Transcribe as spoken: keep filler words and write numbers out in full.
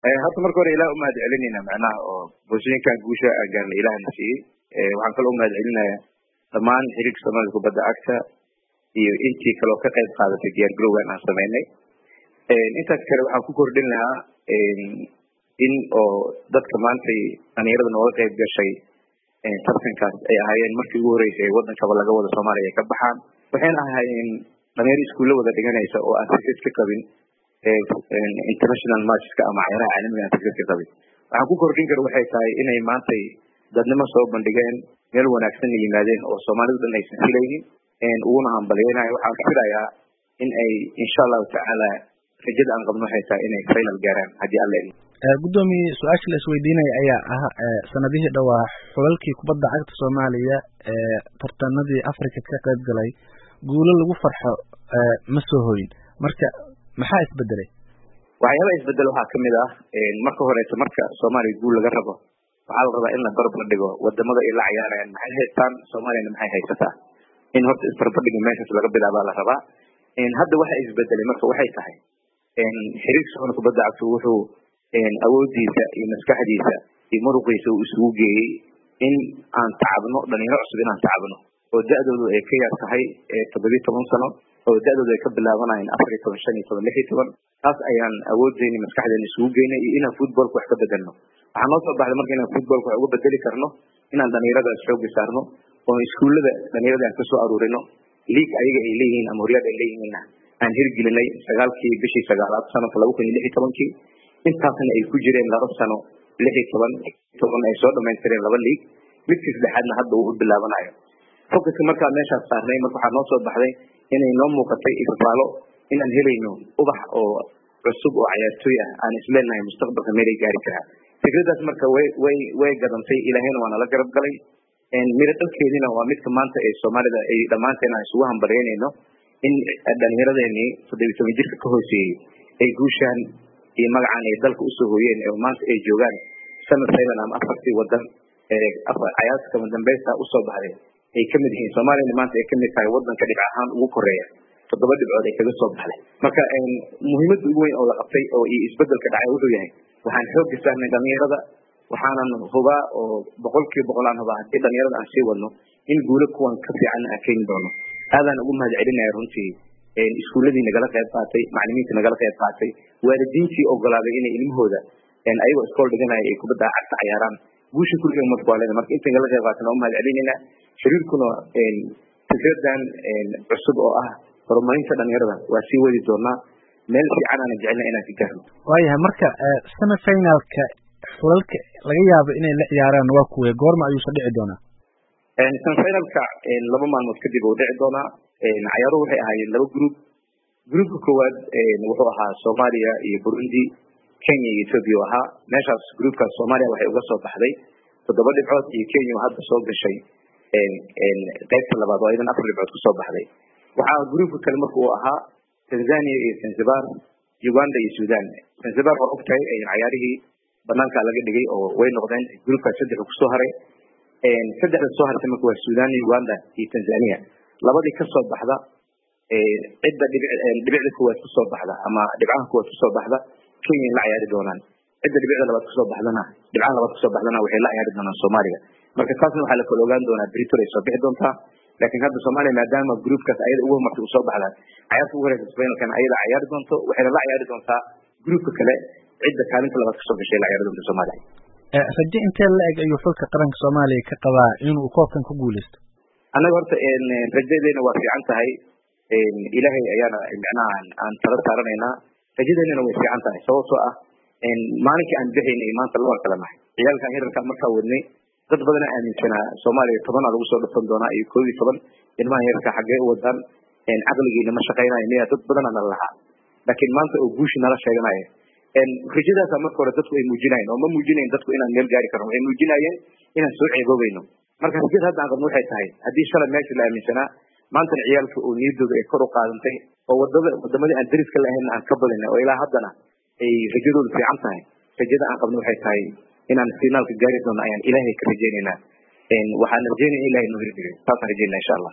hadda marka hore ilaa u mahad celinayna macnaha oo bulshooyinkan guusha gaarna ilaahna siiyey waxaan kaloo u mahad celinayaa dhammaan xiriirka Soomaalida kubadda cagta iyo intii kaloo ka qayb qaadatay diyaar garowgan aan sameynay intaas kale waxaan ku kordhin lahaa in oo dadka maanta dhalinyarada nooga qayb gashay tartankaas ay ahaayeen markii ugu horeysay ee wadankaba laga wada Soomaaliya ay ka baxaan waxayna ahaayeen dhalinyaro iskuulla wada dhiganaysa oo aan fikrad ka qabin international matchka ama ciyaaraha caalamiga aan fikrad ka qabin waxaan ku kordhin karo waxay tahay inay maanta dadnimo soo bandhigeen meel wanaagsan yimaadeen oo Soomaalidu dhan aysan filaynin uguna hambalyeynaayo waxaan filayaa in ay insha Allah taala rajada aan qabno waxay tahay inay final gaaraan haddii alla idin gudoomiye su-aasha la isweydiinaya ayaa ah sanadihii dhawaa xulalkii kubadda cagta Soomaaliya ee tartanadii Afrika ka qayb galay guulo lagu farxo ma soo hooyin marka maxaa isbedelay waxyaaba isbedel waxaa kamid ah marka horeysa marka Soomaaliya guul laga rabo waxaa la rabaa in la barbar dhigo wadamada ay la ciyaarayaan maxay haystaan Soomaaliyana maxay haysataa in horta isbarbardhiga meeshaas laga bilaabaa la rabaa hadda waxa isbedelay marka waxay tahay xiriirka Soomaaliya kubadda cagta wuxuu awoodiisa iyo maskaxdiisa iyo muruqiisa uu isugu geeyey in aan tacabno dhalinyaro cusub inaan tacabno oo da'doodu ay ka yar tahay toddoba iyo toban sano oo da'doodu ay ka bilaabanayaan afar iyo toban shan iyo toban lix iyo toban taas ayaan awoodeyni maskaxdeena isugu geynay iyo inaan footballka wax ka bedelno waxaa noo soo baxday marka inaan footballka wax uga bedeli karno inaan dhalinyarada xoogga saarno oo iskuullada dhalinyarada aan kasoo aruurino liig ayaga ay leeyihiin ama horyaalada ay leeyihiinna aan hirgelinay sagaalkii bishii sagaalaad sanadka laba kun iyo lix iyo tobankii intaasna ay ku jireen laba sano lix iyo toban toban ay soo dhamaystireen laba liig midkii saddexaadna hadda uu bilaabanayo focuska markaa meeshaas saarnay marka waxaa noo soo baxday inay noo muuqatay ifafaalo inaan helayno ubax oo cusub oo ciyaartooy ah aan isleenahay mustaqbalka meelay gaari karaa fikradaas marka way way way gadantay ilaahayna waa nala garab galay mira dalkeedina waa midka maanta ee Soomaalida ay dhamaanteen aan isugu hambalyeynayno in dhalinyaradeeni toddoba iyo toban jirka ka hooseeyay ay guushaan iyo magacaan ay dalka usoo hooyeen ee maanta ay joogaan sanad saylan ama afartii wadan ee ciyaarta kama dambaysta usoo baxday ay ka mid yihiin Soomaaliya maanta ay ka mid tahay wadanka dhinac ahaan ugu koreeya toddoba dhibcood ay kaga soo baxday marka muhiimadda ugu weyn oo la qabtay oo isbedelka dhacay wuxuu yahay waxaan xoogga saarnay dhalinyarada waxaanan hubaa oo boqolkiiba boqol aan hubaa haddii dhalinyarada aan sii wadno in guulo kuwan ka fiican aan keeni doono aadaan ugu mahad celinaya runtii iskuuladii nagala qayb qaatay macallimiinta nagala qayb qaatay waalidiintii ogolaaday inay ilmahooda ayagoo iskool dhiganaya ay kubadda cagta ciyaaraan guusha kulliga marka waa leedahay marka inta nagala qayb qaatana u mahad celinayna xiriirkuna fikradan cusub oo ah horumarinta dhalinyarada waa sii wadi doonaa meel fiican aan jecelna inaan ka gaarno waayahay marka semi finalka xulalka laga yaabo inay la ciyaaraan waa kuwee goorma ayuusa dhici doonaa semi finalka laba maalmood kadib uu dhici doonaa ciyaaruhu waxay ahaayeen laba group groupka koowaad wuxuu ahaa Soomaaliya iyo Burundi Kenya iyo Ethiopia ahaa meeshaas groupkaas Soomaaliya waxay uga soo baxday toddoba dhibcood iyo Kenya hadda soo gashay qaybta labaad oo aydan afar dhibcood ku soo baxday waxaa groupka kale marka uu ahaa Tanzania iyo Zanzibar Uganda iyo Sudan Zanzibar oo ogtahay ciyaarihii banaanka laga dhigay oo way noqdeen groupkaas saddex ku soo haray saddexda soo hartay marka waa Sudan Uganda iyo Tanzania labadii ka soo baxda ee cidda dhibicda kuwaad ku soo baxda ama dhibcaha kuwaad ku soo baxda Kenya la ciyaari doonaan cidda dhibicda labaad ku soo baxdana dhibcaha labaad ku soo baxdana waxay la ciyaari doonaan Soomaaliya marka taasna waxaa la kala ogaan doonaa Pretoria soo bixi doontaa laakiin hadda Soomaaliya maadaama groupkaas ayada ugu markay soo baxdaan ciyaarta ugu horeysa finalkan ayada ciyaari doonto waxay la ciyaari doontaa groupka kale cidda kaalinta labaad ka soo gashay la ciyaari doonta Soomaaliya ee rajo intee la eg ayuu xulka qaranka Soomaaliya ka qabaa inuu koobkan ku guuleysto anaga horta rajadeena waa fiican tahay ilaahay ayaana macnaha aan tala saaranaynaa rajadeena way fiican tahay sababtoo ah maalinkii aan bixinay maanta loo kala nahay ciyaalkan yararka markaa wadnay dad badan aaminsanaa Soomaaliya toban lagu soo dhafan doonaa iyo koob iyo toban ilmaha yararka xagee u wadaan aqligeena ma shaqeynaayo miya dad badan aan lahaa laakiin maanta oo guush nala sheeganayo rajadaas marka hore dadku ay muujinayeen oo ma muujinayeen dadku inaan meel gaari karno ay muujinayeen inaan soo ceeboobayno marka rajada hadda aan qabno waxay tahay haddii shalay meesha la aaminsanaa maanta ciyaalka oo niyadooda ay kor u qaadantay oo wadada wadamadii aan dariska lahayn aan ka badinay oo ilaa haddana ay rajadoodu fiican tahay rajada aan qabno waxay tahay inaan finaalka gaari doono ayaan ilaahay ka rajaynaynaa waxaan rajaynayaa ilaahay noo hirgeliyo taasaan rajaynaa insha Allah